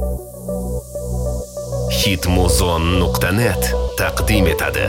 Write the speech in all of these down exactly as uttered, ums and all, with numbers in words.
hitmuzon nuqta net taqdim etadi.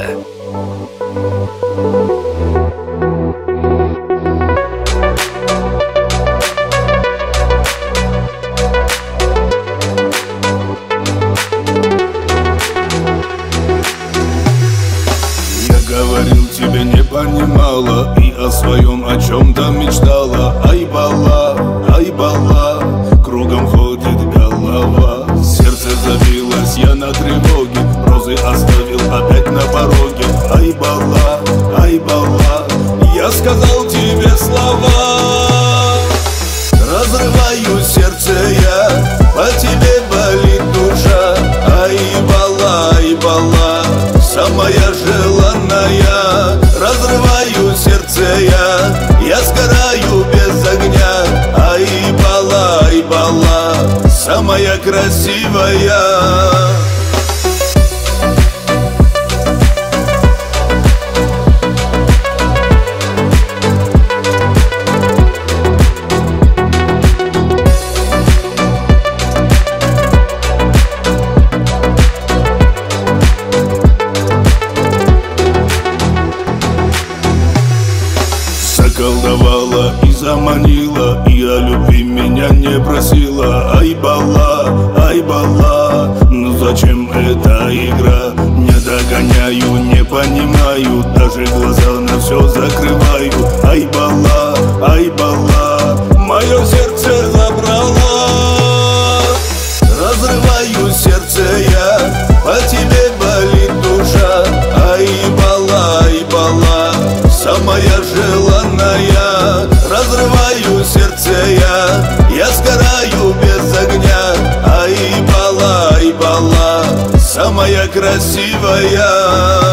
Говорил, тебе не понимала и о своем о чем-то мечтала. Ай, бала, ай, бала, кругом ходит голова. Сердце забилось, я на тревоге, розы оставил опять на пороге. Ай, бала, ай, бала, я сказал тебе слова. Разрываю сердце я, по тебе болит душа. Ай, бала, ай, бала, самая желанная. Разрываю сердце я, я сгораю без огня. Ай, бала, ай, бала, самая красивая. Колдовала и заманила, и о любви меня не просила. Ай, бала, ай, бала, ну зачем эта игра? Не догоняю, не понимаю, даже глаза на все закрываю. Ай, бала, ай, бала, мое сердце забрала. Разрываю сердце я, по тебе болит душа. Ай, бала, ай, бала, самая желанная. Разрываю сердце я, я сгораю без огня. Ай, бала, ай, бала, самая красивая.